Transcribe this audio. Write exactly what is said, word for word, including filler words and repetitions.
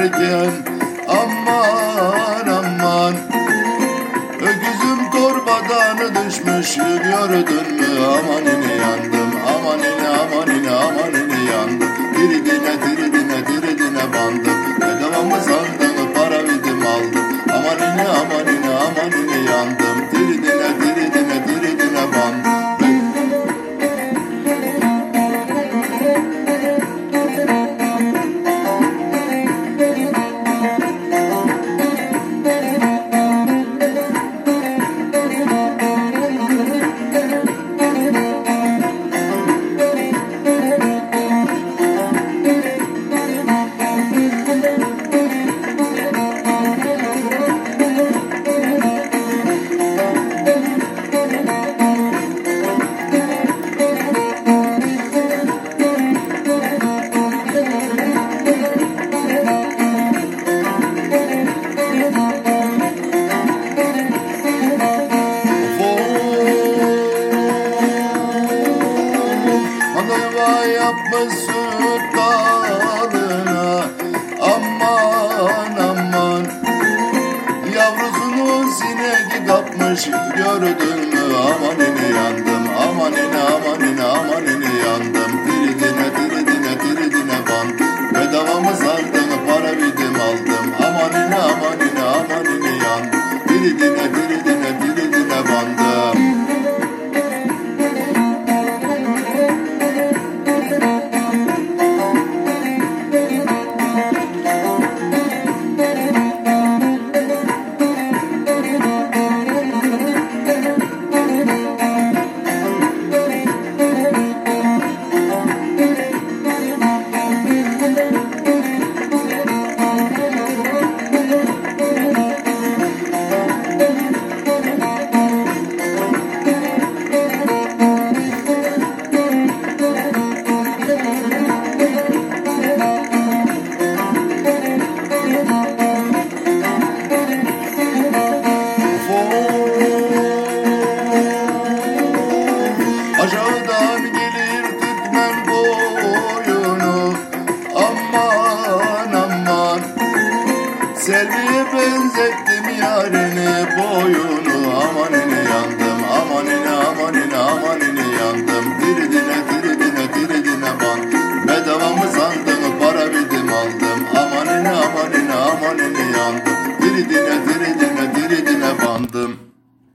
giderken aman aman. Öküzüm torbadan düşmüş gördün mü? Aman ini yandım, aman ini aman ini aman ini yandım. Diridine diridine diridine bandım. Bedavamı sandın para verdim aldım. Aman ini aman ini aman ini yandım. Diridine diridine diridine bandım. Yapmış süt dalına aman aman. Yavrusunu sinek kapmış gördün mü? Aman ini yandım, aman ini aman ini aman ini yandım. Diridine diridine diridine bandım. Bedavamı sandın para verdim aldım. Aman ini aman ini aman ini yandım. Diridine diridine diridine bandım. Aşağıdan gelir Türkmen boyunu aman aman. Selviye benzettim yarini boyunu. Aman ini yandım, aman ini aman ini aman ini yandım. Diridine diridine diridine bandım. Bedavamı sandın para verdim aldım. Aman ini aman ini aman ini yandım. Diridine diridine